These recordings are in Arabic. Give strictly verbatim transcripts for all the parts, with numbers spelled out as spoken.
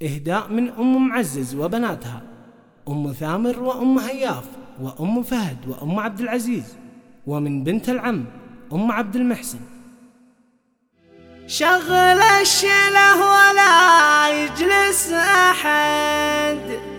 إهداء من أم معزز وبناتها، أم ثامر وأم هياف وأم فهد وأم عبد العزيز، ومن بنت العم أم عبد المحسن. شغل الشله ولا يجلس أحد،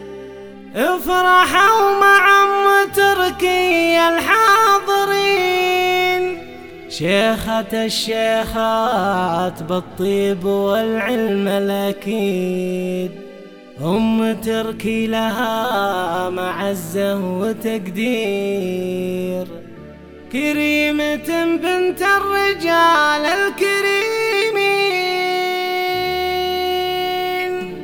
افرحوا مع أم تركي الحاضرين، شيخة الشيخات بالطيب والعلم الأكيد، أم تركي لها معزة وتقدير، كريمة بنت الرجال الكريمين.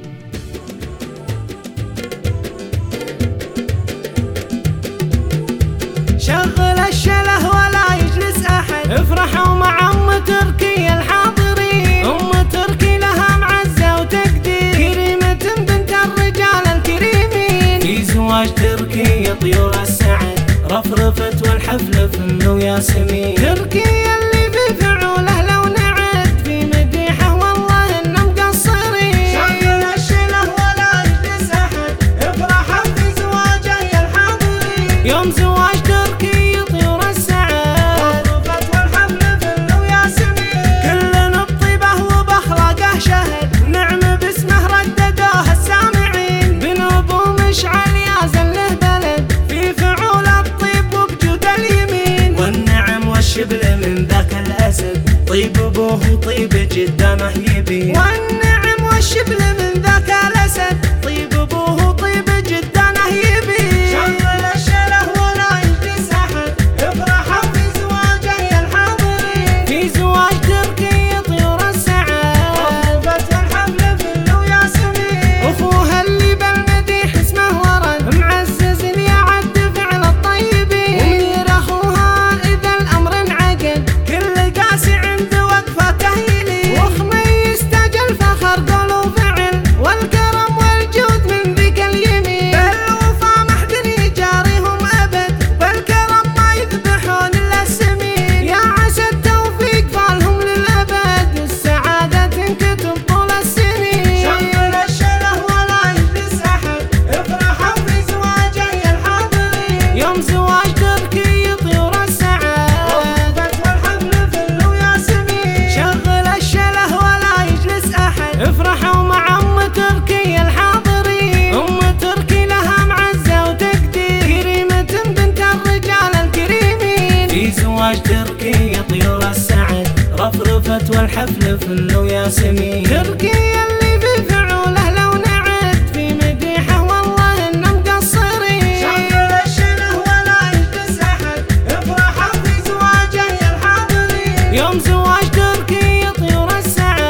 شغل الشله ولا يجلس أحد، افرحوا مع أم تركي الحاضرين، أم تركي لها معزة وتقدير، كريمة بنت الرجال الكريمين. في زواج تركي طيور السعد رفرفت والحفل فل وياسمين، تركي اللي في فعوله لو نعد في مديحه والله إن مقصرين. شغل الشله ولا يجلس أحد، افرحوا في زواجه يا الحاضرين، يوم زواج تركي طيور السعد رفرفت والحفل فل وياسمين، كل بطيبه وبأخلاقه شهد، نعم باسمه رددوه السامعين، بنوب ومشعل يا زله بلد في فعول والشبل من ذاك الأسد، طيب أبوه طيب جدا مهيبي، والنعم والشبل من ذاك الأسد، طيب أبوه طيب جدا مهيبي. شغل الشله ولا يجلس أحد، افرحوا في زواجه يا الحاضرين، في زواج تركي طيور السعد رفرفت والحفل فل وياسمين، أخوها اللي بالمديح اسمه ورد، معزز اللي يعد فعل الطيبين، ومنير أخوها افرحوا مع أم تركي الحاضرين، أم تركي لها معزة وتقدير، كريمة بنت الرجال الكريمين. في زواج تركي طيور السعد رفرفت والحفل فل وياسمين، تركي اللي في فعوله لو نعد في مديحه والله إن مقصرين. شغل الشله ولا يجلس أحد، افرحوا في زواجه يا الحاضرين، يوم زواج تركي طيور السعد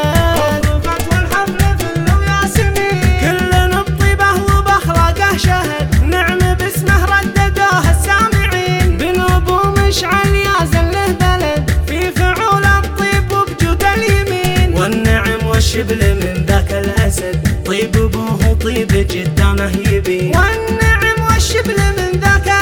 شهد، نعم باسمه رددوه السامعين، بنوب ومشعل يا زله بلد في فعول الطيب وبجود اليمين، والنعم والشبل من ذاك الأسد، طيب أبوه طيب جدا مهيبي، والنعم والشبل من ذاك